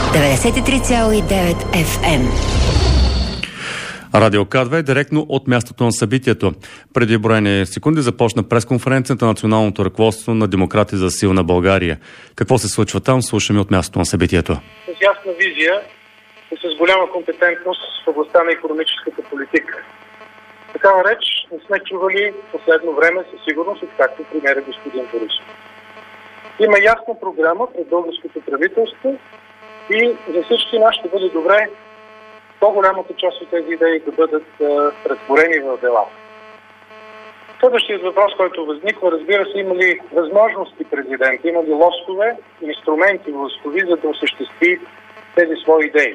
93,9 FM. Радио К2 е директно от мястото на събитието. Преди броени секунди започна пресконференцията на националното ръководство на Демократи за силна България. Какво се случва там, слушаме от мястото на събитието. С ясна визия и с голяма компетентност в областта на икономическата политика. Такава реч не сме чували в последно време със сигурност, както премиера господин Борисов. Има ясна програма пред българското правителство и за всички нас ще бъде добре по-голямата част от тези идеи да бъдат претворени в дела. Следващият въпрос, който възниква, разбира се, има ли възможности президент, има ли лостове, инструменти, лостови, за да осъществи тези свои идеи.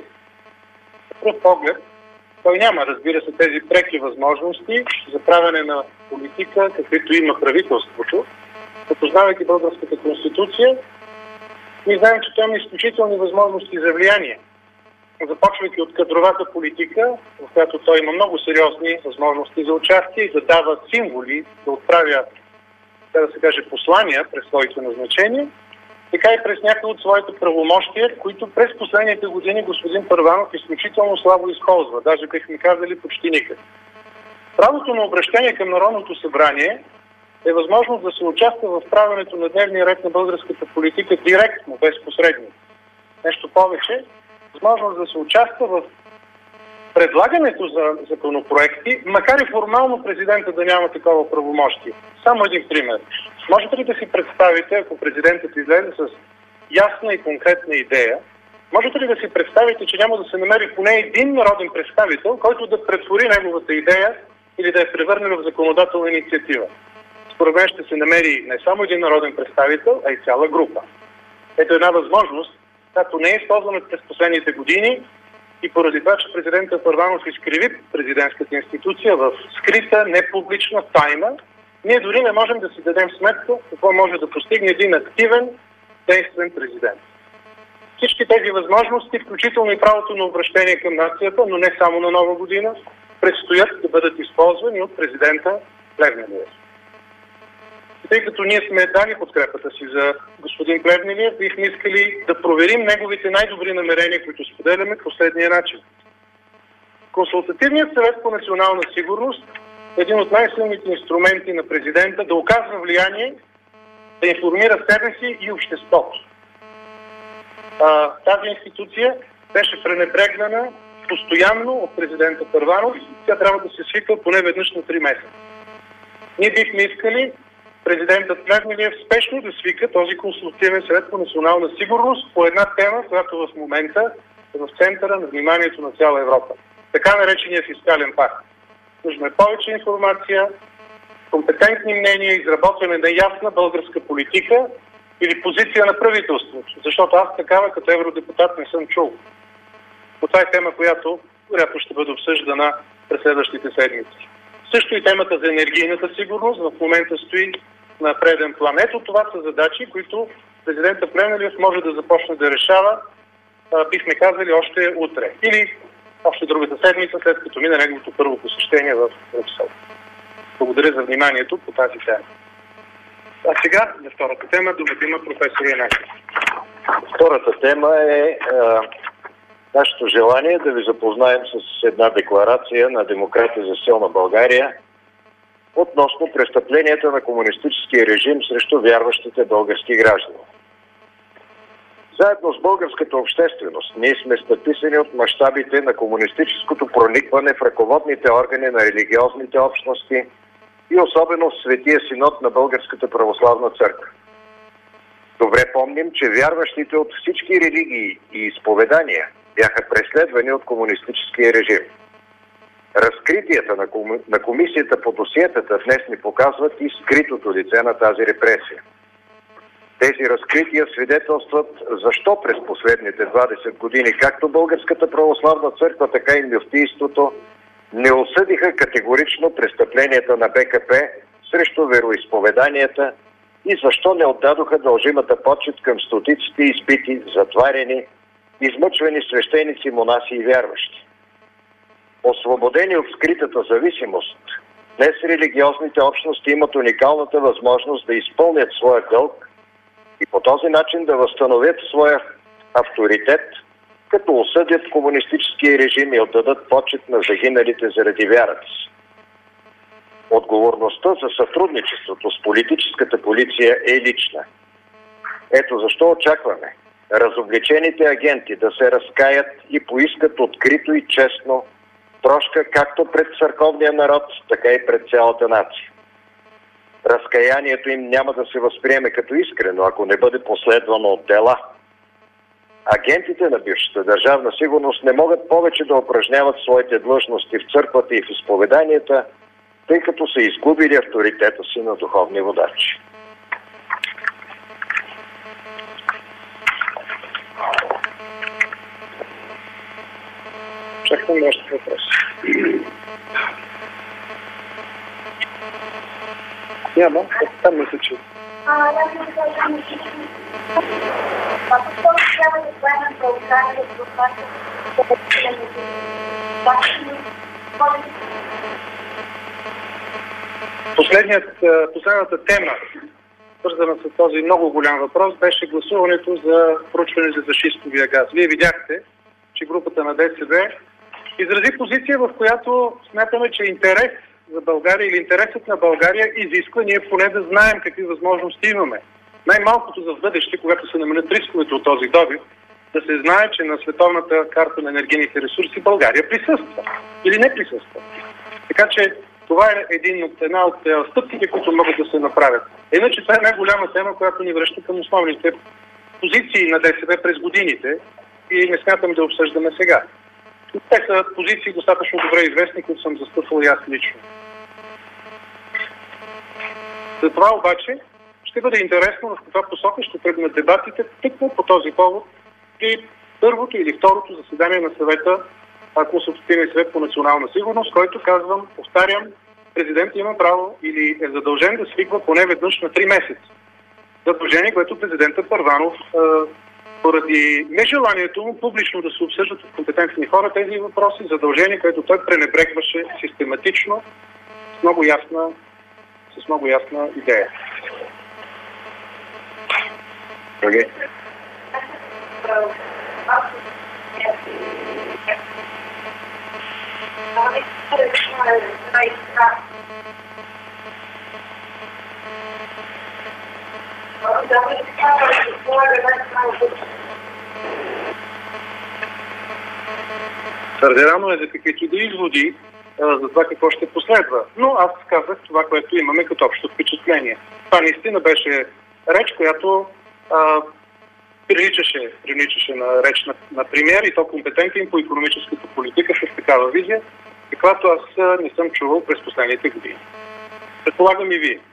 На пръв поглед, той няма, разбира се, тези преки възможности за правене на политика, каквито има правителството. Познавайки българската конституция, ние знаем, че той има изключителни възможности за влияние. Започвайки от кадровата политика, в която той има много сериозни възможности за участие и да дава символи, да отправя, да се каже, послания през своите назначения, така и през някои от своите правомощия, които през последните години господин Първанов изключително слабо използва. Даже бихме казали почти никак. Правото на обращение към Народното събрание е възможност да се участва в правенето на дневния ред на българската политика директно, без посредник. Нещо повече, възможност да се участва в предлагането за законопроекти, макар и формално президента да няма такова правомощие. Само един пример. Можете ли да си представите, ако президентът излезе с ясна и конкретна идея, можете ли да си представите, че няма да се намери поне един народен представител, който да претвори неговата идея или да я превърне в законодателна инициатива? Според мен ще се намери не само един народен представител, а и цяла група. Ето една възможност, която не е използвана през последните години и поради това, че президентът Първанов изкриви президентската институция в скрита, непублична тайна, ние дори не можем да си дадем сметка какво може да постигне един активен, действен президент. Всички тези възможности, включително и правото на обращение към нацията, но не само на Нова година, предстоят да бъдат използвани от президента Плевнелиев. Тъй като ние сме дали подкрепата си за господин Плевнелиев, бихме искали да проверим неговите най-добри намерения, които споделяме, последния начин. Консултативният съвет по национална сигурност е един от най-силните инструменти на президента да оказва влияние, да информира себе си и обществото. Тази институция беше пренебрегнана постоянно от президента Първанов. Тя трябва да се свиква поне веднъж на 3 месеца. Ние бихме искали президентът Плевнелиев спешно да свика този консултативен съвет по национална сигурност по една тема, която в момента е в центъра на вниманието на цяла Европа. Така наречения фискален пакт. Нужна е повече информация, компетентни мнения, изработване на ясна българска политика или позиция на правителството. Защото аз такава като евродепутат не съм чул. Но това е тема, която вероятно ще бъде обсъждана през следващите седмици. Също и темата за енергийната сигурност в момента стои на преден план. Ето това са задачи, които президента Плевнелиев може да започне да решава, бихме казали, още утре. Или още другата седмица, след като мине неговото първо посещение в Брюксел. Благодаря за вниманието по тази тема. А сега, за втората тема, думата има професор Янаков. Втората тема е нашето желание да ви запознаем с една декларация на Демократи за силна България относно престъпленията на комунистическия режим срещу вярващите български граждани. Заедно с българската общественост ние сме стъписани от мащабите на комунистическото проникване в ръководните органи на религиозните общности и особено в Светия Синод на Българската православна църква. Добре помним, че вярващите от всички религии и изповедания бяха преследвани от комунистическия режим. Разкритията на комисията по досиетата днес ни показват и скритото лице на тази репресия. Тези разкрития свидетелстват защо през последните 20 години както Българската православна църква, така и мюфтийството не осъдиха категорично престъпленията на БКП срещу вероизповеданията и защо не отдадоха дължимата почит към стотиците изпити, затварени, измъчвани свещеници, монаси и вярващи. Освободени от скритата зависимост, днес религиозните общности имат уникалната възможност да изпълнят своя дълг и по този начин да възстановят своя авторитет като осъдят комунистическия режим и отдадат почет на загиналите заради вярата си. Отговорността за сътрудничеството с политическата полиция е лична. Ето защо очакваме разобличените агенти да се разкаят и поискат открито и честно прошка както пред църковния народ, така и пред цялата нация. Разкаянието им няма да се възприеме като искрено, ако не бъде последвано от дела. Агентите на бившата държавна сигурност не могат повече да упражняват своите длъжности в църквата и в изповеданията, тъй като са изгубили авторитета си на духовни водачи. Чакам още въпроси. Няма, там мисля, че... Последната тема, свързана с този много голям въпрос, беше гласуването за проучване за шистовия газ. Вие видяхте, че групата на ДСБ изрази позиция, в която смятаме, че интерес за България или интересът на България изисква ние поне да знаем какви възможности имаме. Най-малкото за в бъдеще, когато се намалят рисковете от този добив, да се знае, че на световната карта на енергийните ресурси България присъства или не присъства. Така че това е една от стъпките, които могат да се направят. Иначе това е най-голяма тема, която ни връща към основните позиции на ДСБ през годините и не смятам да обсъждаме сега. Те са позиции достатъчно добре известни, които съм застъпвал и аз лично. За това обаче ще бъде интересно в каква посока ще тръгнат дебатите тъкмо по този повод при първото или второто заседание на съвета, Консултативния съвет по национална сигурност, който, казвам, повтарям, президентът има право или е задължен да свиква поне веднъж на 3 месеца. Задължение, което президентът Първанов поради нежеланието му публично да се обсъждат от компетентни хора тези въпроси, задължение, което той пренебрегваше систематично с много ясна идея. Okay. Твърде рано е за каквито да изводи за това какво ще последва. Но аз казах това, което имаме като общо впечатление. Това наистина беше реч, която приличаше на реч на премиер и то компетентен по икономическата политика с такава визия, каквато аз не съм чувал през последните години. Предполагам и вие.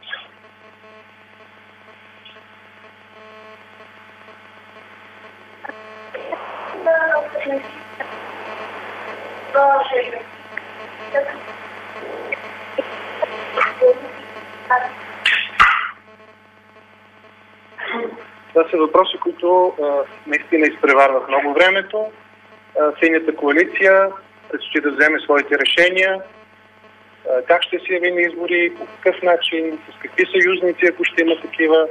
Това са въпроси, които наистина изпреварват много времето. Синята коалиция предстои да вземе своите решения. Как ще се яви на избори, по какъв начин, с какви съюзници, ако ще има такива.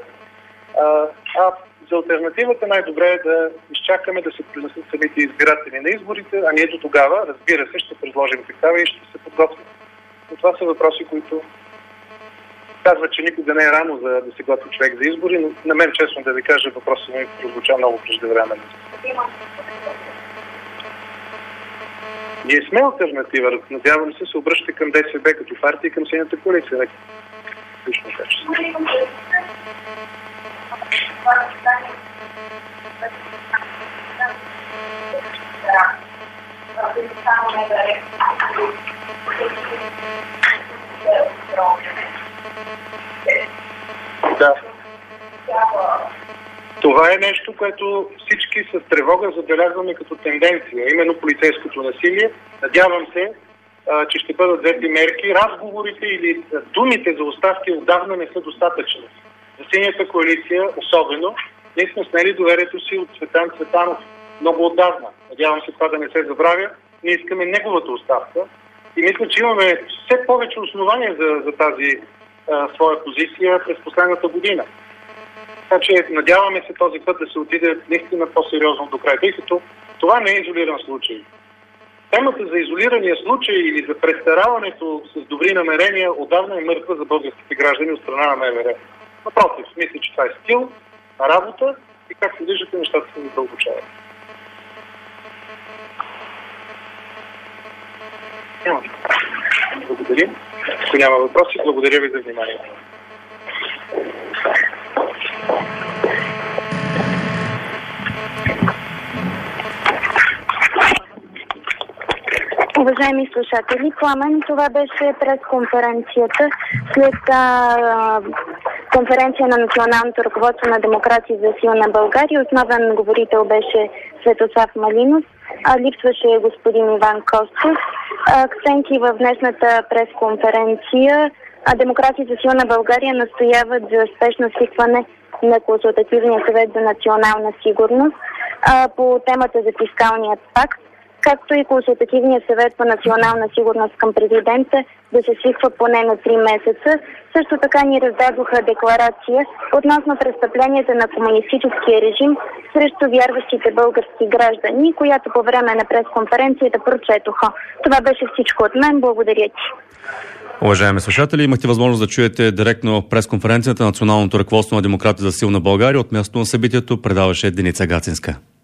За алтернативата най-добре е да изчакаме да се принесат самите избиратели на изборите, а ние до тогава, разбира се, ще предложим такава и ще се подготвим. Но това са въпроси, които казват, че никога не е рано да се готви човек за избори, но на мен, честно да ви кажа, въпросът ми прозвуча много преждевременно. Ние сме алтернатива. Надявам се обръщате към ДСБ като партия и към Синята коалиция. Лично качество. Да. Това е нещо, което всички с тревога забелязваме като тенденция, именно полицейското насилие. Надявам се, че ще бъдат взети мерки. Разговорите или думите за оставки отдавна не са достатъчни. За Синята коалиция особено, ние сме снели доверието си от Цветан Цветанов много отдавна. Надявам се това да не се забравя. Ние искаме неговата оставка и мисля, че имаме все повече основания за тази своя позиция през последната година. Така че надяваме се този път да се отиде наистина по-сериозно до края, тъй като това не е изолиран случай. Темата за изолирания случай или за престараването с добри намерения отдавна е мъртва за българските граждани от страна на МВР. Напротив, мисля, че това е стил на работа и както виждате, нещата се задълбочават. Благодаря. Ако няма въпроси, благодаря ви за вниманието. Уважаеми слушатели, Пламен, това беше пресконференцията след конференция на националното ръководство на Демокрация за силна България. Основен говорител беше Светослав Малинов, липсваше господин Иван Костов. Акценти в днешната пресконференция. Демокрация за силна България настояват за спешно свикване на Консултативния съвет за национална сигурност по темата за фискалният пакт, както и Консултативния съвет по национална сигурност към президента да се свиква поне на 3 месеца. Също така ни раздадоха декларация относно престъпленията на комунистическия режим срещу вярващите български граждани, която по време на пресконференцията прочетоха. Това беше всичко от мен. Благодаря ти. Уважаеми слушатели, имахте възможност да чуете директно пресконференцията на националното ръководство на Демократи за силна България. От мястото на събитието предаваше Деница Гацинска.